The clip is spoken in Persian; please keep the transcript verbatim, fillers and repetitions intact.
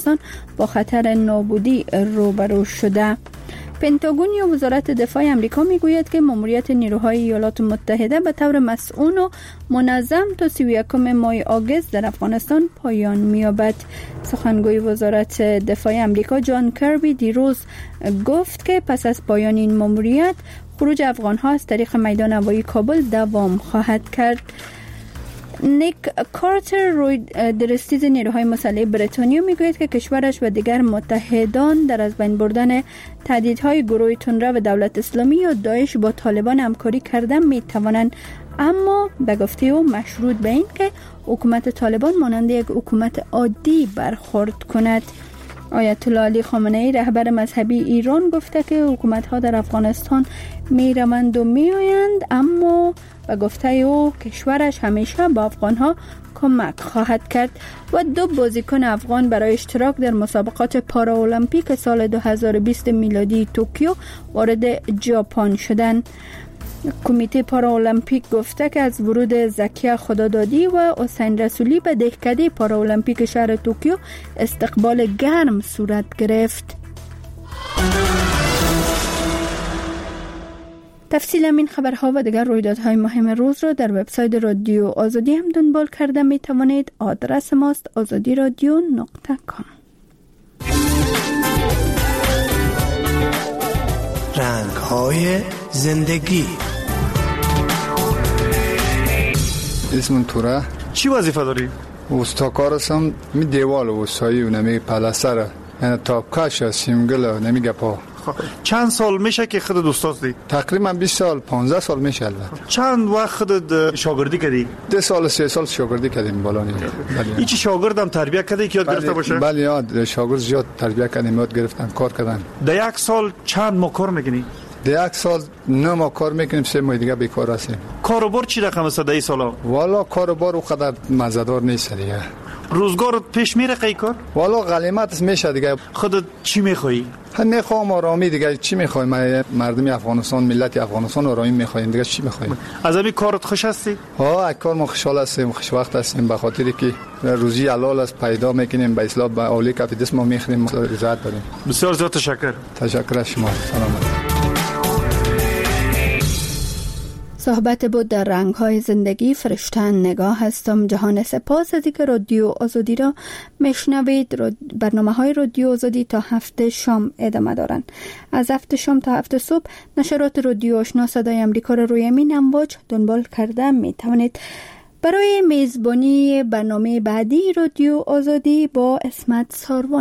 با خطر نابودی روبرو شده. پنتاگون یا وزارت دفاع آمریکا میگوید که ماموریت نیروهای ایالات متحده به طور مسئول و منظم تا سی و یکم ماه آگوست در افغانستان پایان می‌یابد. سخنگوی وزارت دفاع آمریکا جان کربی دیروز گفت که پس از پایان این ماموریت خروج افغان‌ها از طریق میدان هوایی کابل دوام خواهد کرد. نیک کارتر روی درستیز نیروهای مسلح بریتانیا میگوید که کشورش و دیگر متحدان در از بین بردن تهدیدهای گروه تندرو و دولت اسلامی یا داعش با طالبان همکاری کردن میتوانند، اما به گفته او مشروط به این که حکومت طالبان مانند یک حکومت عادی برخورد کند. آیت الله علی خامنه ای رهبر مذهبی ایران گفته که حکومت‌ها در افغانستان می‌روند و می‌آیند، اما به گفته او کشورش همیشه با افغان‌ها کمک خواهد کرد. و دو بازیکن افغان برای اشتراک در مسابقات پارالمپیک سال دو هزار و بیست میلادی توکیو وارد ژاپن شدند. کمیته پارالمپیک گفته که از ورود زکیه خدادادی و حسین رسولی به دهکده پارالمپیک شهر توکیو استقبال گرم صورت گرفت. تفصیل این خبرها و دیگر رویدادهای مهم روز را در وبسایت رادیو آزادی هم دنبال کرده می توانید. آدرس ماست آزادی رادیو نقطه کام. رنگ‌های زندگی. اسم توره. چی وظیفه داری؟ استاکار هستم. می دیوال و سایی و نمی پلستر، یعنی تابکش سیمگل و نمی گپا. چند سال میشه که خودت استاد دی؟ تقریبا بیست سال پانزده سال میشه. البته چند وقت خودت شاگردی کردی؟ ده سال سه سال شاگردی کردیم بالا نیم. این چی شاگردم تربیت کردی که یاد بله گرفته باشه؟ بله یاد شاگرد زیاد تربیت کردیم، یاد گرفتن، کار کردن. در یک سال چند ماه کار میکنی؟ در یک سال نه ما کار میکنیم، سه ماه دیگه بیکار هستیم. کاروبار چی رقم است در این سالا؟ والا کاروبار اونقدر مزه‌دار نیست دیگه. روزگار پیش میره قی کار؟ والا غلیمت میشه دیگه. خودت چی میخوایی؟ هم میخوام آرامی دیگه. چی میخوای؟ مردم افغانستان، ملت افغانستان آرامی میخوایم دیگه. چی میخوایم؟ از همین کارت خوش هستی؟ ها، از کار ما خوشحال هستیم، خوشوقت هستیم، به خاطری که روزی حلال است پیدا میکنیم، به اصلاح به اولی کف دست ما میخوریم، عزت داریم. بسیار زیاد تشکر. تشکر از شما. سلامت. صحبت بود در رنگ‌های زندگی. فرشتن نگاه هستم. جهان سپاس از اینکه رادیو آزادی را میشنوید. برنامه‌های رادیو آزادی تا هفته شام ادامه دارند. از هفته شام تا هفته صبح نشرات رادیو آشنا صدای آمریکا را روی این امواج دنبال کرده می توانید. برای میزبانی برنامه بعدی رادیو آزادی با اسمت ساروان